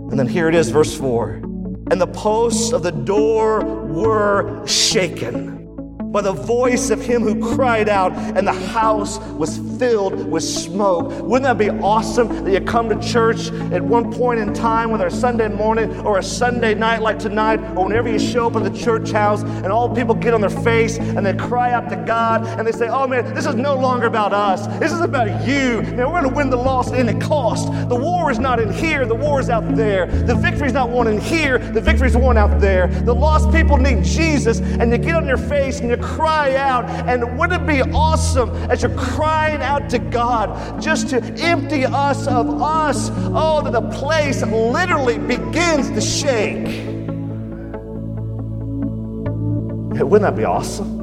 And then here it is, verse 4. And the posts of the door were shaken by the voice of him who cried out, and the house was filled with smoke. Wouldn't that be awesome that you come to church at one point in time, whether a Sunday morning or a Sunday night like tonight, or whenever you show up at the church house and all the people get on their face and they cry out to God and they say, oh man, this is no longer about us. This is about you. Man, we're going to win the lost at any cost. The war is not in here. The war is out there. The victory's not won in here. The victory's won out there. The lost people need Jesus, and you get on your face and you cry out. And wouldn't it be awesome as you're crying out to God just to empty us of us? Oh, that the place literally begins to shake. Wouldn't that be awesome?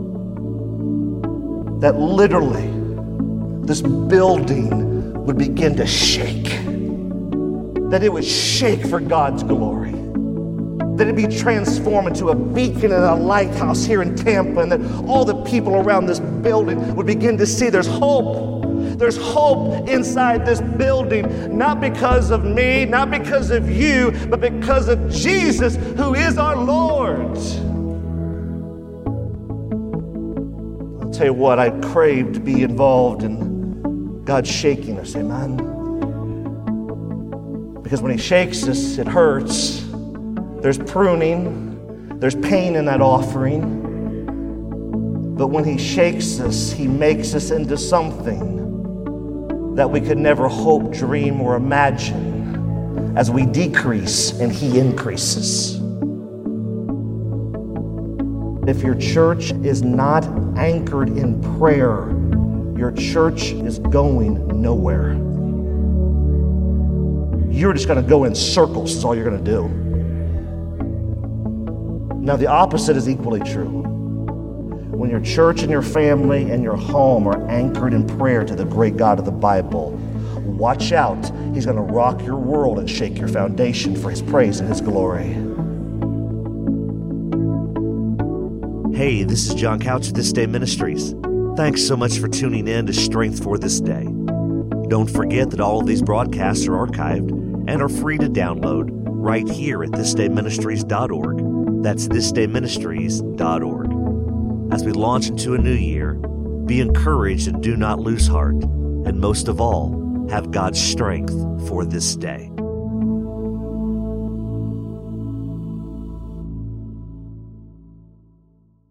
That literally this building would begin to shake. That it would shake for God's glory. That it be transformed into a beacon and a lighthouse here in Tampa, and that all the people around this building would begin to see there's hope. There's hope inside this building, not because of me, not because of you, but because of Jesus, who is our Lord. I'll tell you what, I crave to be involved in God shaking us, amen? Because when he shakes us, it hurts. There's pruning, there's pain in that offering. But when he shakes us, he makes us into something that we could never hope, dream, or imagine as we decrease and he increases. If your church is not anchored in prayer, your church is going nowhere. You're just going to go in circles, is all you're going to do. Now, the opposite is equally true. When your church and your family and your home are anchored in prayer to the great God of the Bible, watch out. He's going to rock your world and shake your foundation for his praise and his glory. Hey, this is John Couch of This Day Ministries. Thanks so much for tuning in to Strength for This Day. Don't forget that all of these broadcasts are archived and are free to download right here at thisdayministries.org. That's thisdayministries.org. As we launch into a new year, be encouraged and do not lose heart. And most of all, have God's strength for this day.